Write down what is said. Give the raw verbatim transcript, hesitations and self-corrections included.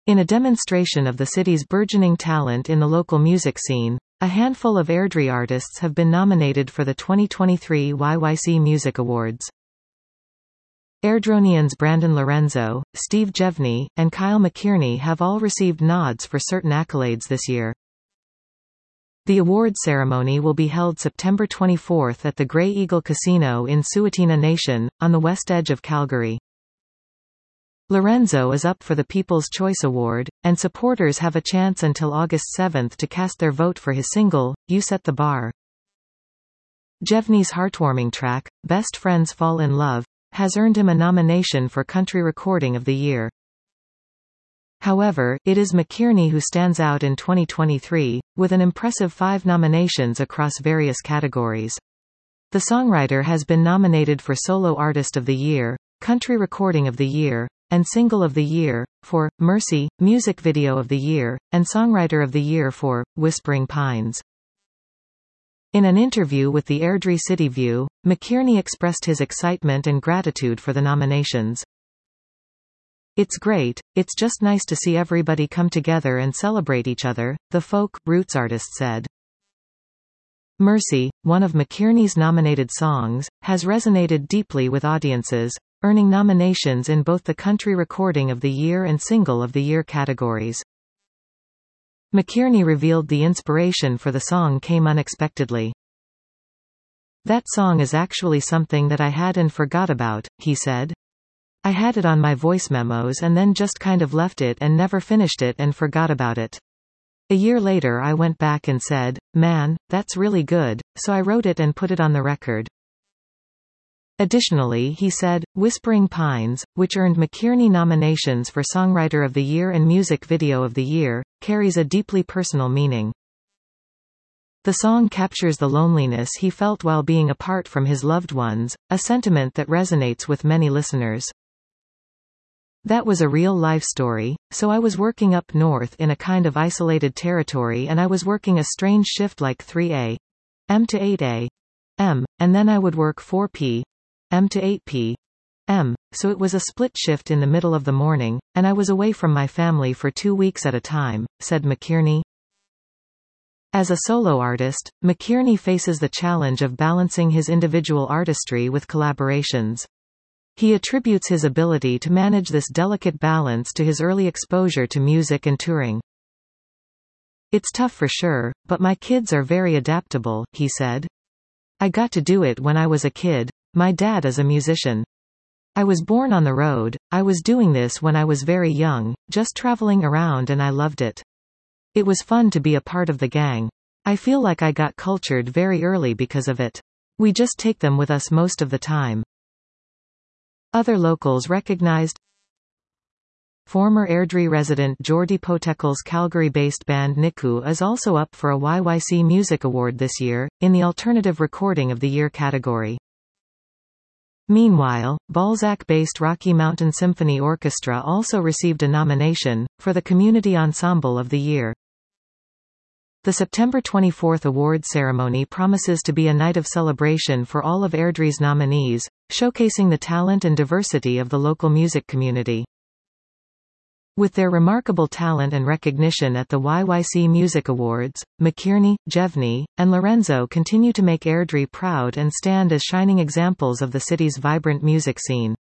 In a demonstration of the city's burgeoning talent in the local music scene, a handful of Airdrie artists have been nominated for the twenty twenty-three Y Y C Music Awards. Airdronians Brandon Lorenzo, Steve Jevney, and Kyle McKierney have all received nods for certain accolades this year. The award ceremony will be held September twenty-fourth at the Grey Eagle Casino in Suatina Nation, on the west edge of Calgary. Lorenzo is up for the People's Choice Award, and supporters have a chance until August seventh to cast their vote for his single, You Set the Bar. Jevney's heartwarming track, Best Friends Fall in Love, has earned him a nomination for Country Recording of the Year. However, it is McKierney who stands out in twenty twenty-three, with an impressive five nominations across various categories. The songwriter has been nominated for Solo Artist of the Year, Country Recording of the Year, and Single of the Year, for Mercy, Music Video of the Year, and Songwriter of the Year for Whispering Pines. In an interview with the Airdrie City View, McKierney expressed his excitement and gratitude for the nominations. It's great, it's just nice to see everybody come together and celebrate each other, the folk roots artist said. Mercy, one of McKierney's nominated songs, has resonated deeply with audiences, earning nominations in both the Country Recording of the Year and Single of the Year categories. McKierney revealed the inspiration for the song came unexpectedly. That song is actually something that I had and forgot about, he said. I had it on my voice memos and then just kind of left it and never finished it and forgot about it. A year later I went back and said, man, that's really good, so I wrote it and put it on the record. Additionally, he said, Whispering Pines, which earned McKierney nominations for Songwriter of the Year and Music Video of the Year, carries a deeply personal meaning. The song captures the loneliness he felt while being apart from his loved ones, a sentiment that resonates with many listeners. That was a real-life story, so I was working up north in a kind of isolated territory and I was working a strange shift like three A M to eight A M, and then I would work four P M to eight P M, so it was a split shift in the middle of the morning, and I was away from my family for two weeks at a time, said McKierney. As a solo artist, McKierney faces the challenge of balancing his individual artistry with collaborations. He attributes his ability to manage this delicate balance to his early exposure to music and touring. It's tough for sure, but my kids are very adaptable, he said. I got to do it when I was a kid. My dad is a musician. I was born on the road, I was doing this when I was very young, just traveling around and I loved it. It was fun to be a part of the gang. I feel like I got cultured very early because of it. We just take them with us most of the time. Other locals recognized. Former Airdrie resident Jordy Potekel's Calgary-based band Niku is also up for a Y Y C Music Award this year, in the Alternative Recording of the Year category. Meanwhile, Balzac-based Rocky Mountain Symphony Orchestra also received a nomination, for the Community Ensemble of the Year. The September twenty-fourth award ceremony promises to be a night of celebration for all of Airdrie's nominees, showcasing the talent and diversity of the local music community. With their remarkable talent and recognition at the Y Y C Music Awards, McKierney, Jevney, and Lorenzo continue to make Airdrie proud and stand as shining examples of the city's vibrant music scene.